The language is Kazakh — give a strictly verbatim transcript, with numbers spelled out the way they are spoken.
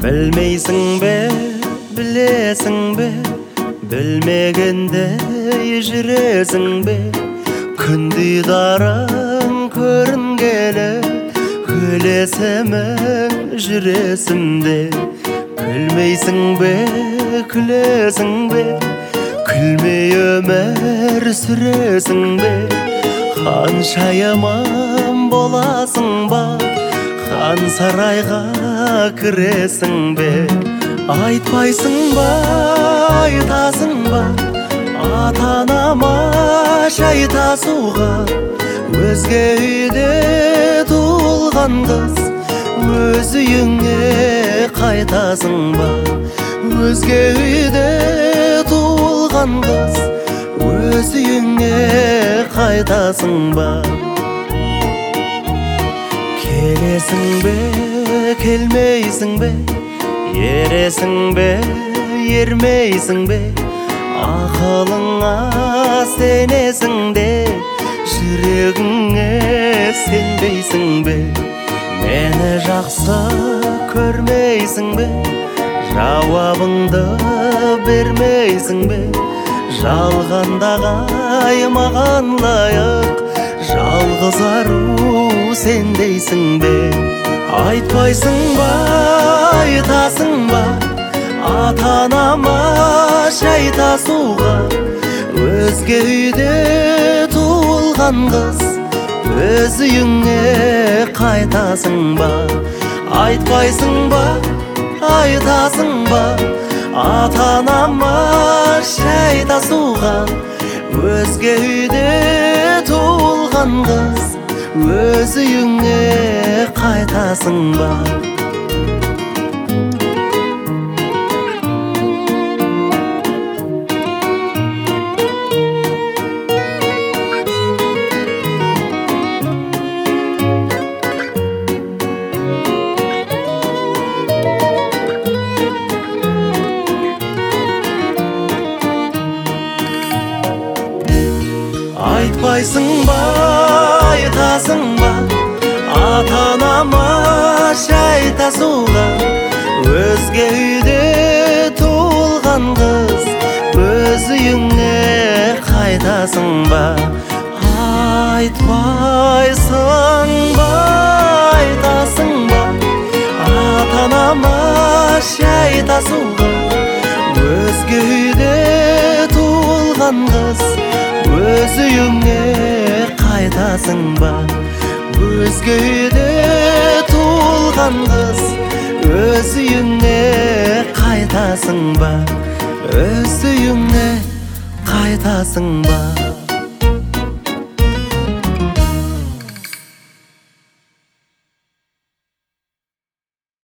Білмейсің бе, білесің бе, білмегенде жүресің бе? Күндей дарың көрінгелі, күлесімің жүресімде. Күлмейсің бе, күлесің бе, күлмей өмір сүресің бе? Қанша яман боласың ба, хан сарайға кіресің бе? Айтпайсың ба, айтасың ба, ата-анама шайтасуға? Өзге үйде туылған қыз, өз үйіңе қайтасың ба? Өзге үйде туылған қыз, өз үйіңе қайтасың ба? Келесің бе, келмейсің бе, ересің бе, ермейсің бе? Ақылыңа сенесің де, жүрегіңе сенбейсің бе? Мені жақсы көрмейсің бе, жауабыңды бермейсің бе? Жалғандағай маған лайық, жалғыз ару сендейсің бе? Айтпайсың ба, айтасың ба, ата-анама шайтасуға? Өзге үйде туылған қыз, өз үйіңе қайтасың ба? Айтпайсың ба, айтасың ба, ата-анама шайтасуға? Өзге үйде туылған қыз, өз үйіңе қайтасың ба? Айтпайсың ба, айтасың ба, ата-анама шайтасуға? Өзге үйде туылған қыз, өз үйіңе қайтасың ба? Айтпайсың ба, айтасың ба, ата-анама шайтасуға? Өзге үйде туылған қыз, өз үйіңе қайтасың ба? Өзге үйде туылған қыз, өз үйіңе қайтасың ба? Өз үйіңе қайтасың ба?